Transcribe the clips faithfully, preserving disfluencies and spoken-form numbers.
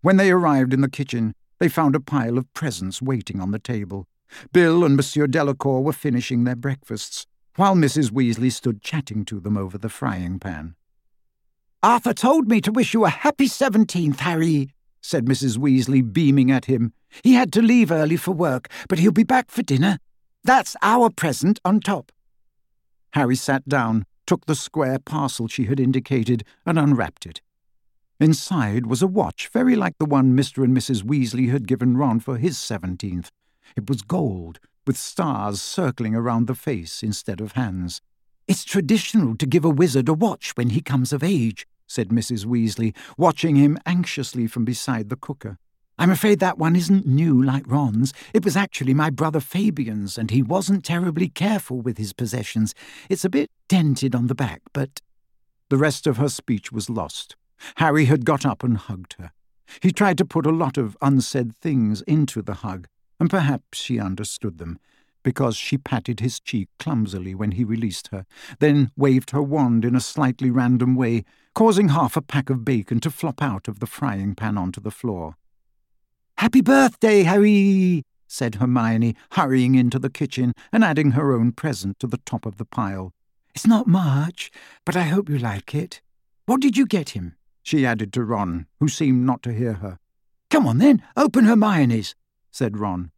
When they arrived in the kitchen, they found a pile of presents waiting on the table. Bill and Monsieur Delacour were finishing their breakfasts, while Missus Weasley stood chatting to them over the frying pan. "Arthur told me to wish you a happy seventeenth, Harry," said Missus Weasley, beaming at him. "He had to leave early for work, but he'll be back for dinner. That's our present on top." Harry sat down, took the square parcel she had indicated, and unwrapped it. Inside was a watch very like the one Mister and Missus Weasley had given Ron for his seventeenth. It was gold, with stars circling around the face instead of hands. "It's traditional to give a wizard a watch when he comes of age," said Missus Weasley, watching him anxiously from beside the cooker. "I'm afraid that one isn't new like Ron's. It was actually my brother Fabian's, and he wasn't terribly careful with his possessions. It's a bit dented on the back, but—" The rest of her speech was lost. Harry had got up and hugged her. He tried to put a lot of unsaid things into the hug, and perhaps she understood them, because she patted his cheek clumsily when he released her, then waved her wand in a slightly random way, causing half a pack of bacon to flop out of the frying pan onto the floor. "Happy birthday, Harry!" said Hermione, hurrying into the kitchen and adding her own present to the top of the pile. "It's not much, but I hope you like it. What did you get him?" she added to Ron, who seemed not to hear her. "Come on then, open Hermione's," said Ron.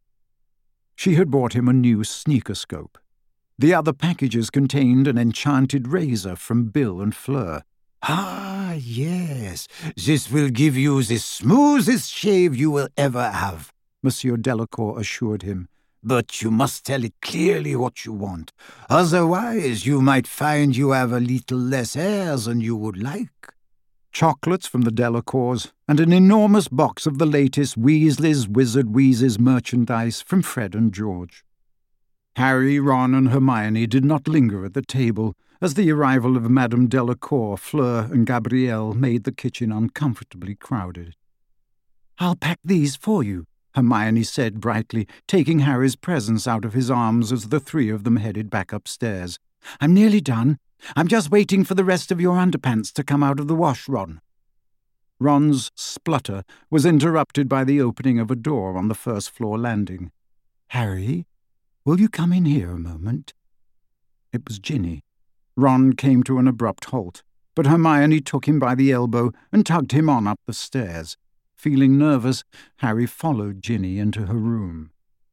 She had bought him a new sneakerscope. The other packages contained an enchanted razor from Bill and Fleur. "Ah, yes, this will give you the smoothest shave you will ever have," Monsieur Delacour assured him. "But you must tell it clearly what you want. Otherwise, you might find you have a little less hair than you would like." Chocolates from the Delacours, and an enormous box of the latest Weasley's Wizard Wheezes merchandise from Fred and George. Harry, Ron, and Hermione did not linger at the table, as the arrival of Madame Delacour, Fleur, and Gabrielle made the kitchen uncomfortably crowded. "I'll pack these for you," Hermione said brightly, taking Harry's presents out of his arms as the three of them headed back upstairs. "I'm nearly done. I'm just waiting for the rest of your underpants to come out of the wash, Ron." Ron's splutter was interrupted by the opening of a door on the first-floor landing. "Harry, will you come in here a moment?" It was Ginny. Ron came to an abrupt halt, but Hermione took him by the elbow and tugged him on up the stairs. Feeling nervous, Harry followed Ginny into her room.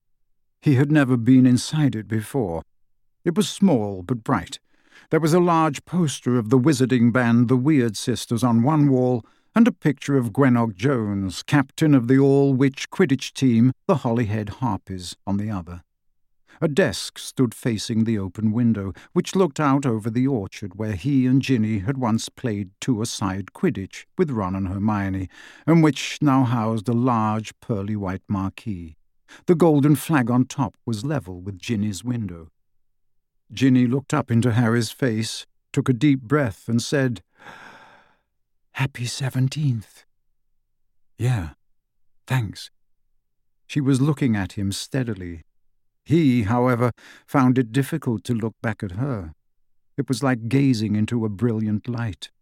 He had never been inside it before. It was small but bright. There was a large poster of the wizarding band The Weird Sisters on one wall, and a picture of Gwenog Jones, captain of the all-witch Quidditch team, the Holyhead Harpies, on the other. A desk stood facing the open window, which looked out over the orchard where he and Ginny had once played two-a-side Quidditch with Ron and Hermione, and which now housed a large pearly-white marquee. The golden flag on top was level with Ginny's window. Ginny looked up into Harry's face, took a deep breath, and said, "Happy seventeenth." "Yeah, thanks." She was looking at him steadily. He, however, found it difficult to look back at her. It was like gazing into a brilliant light.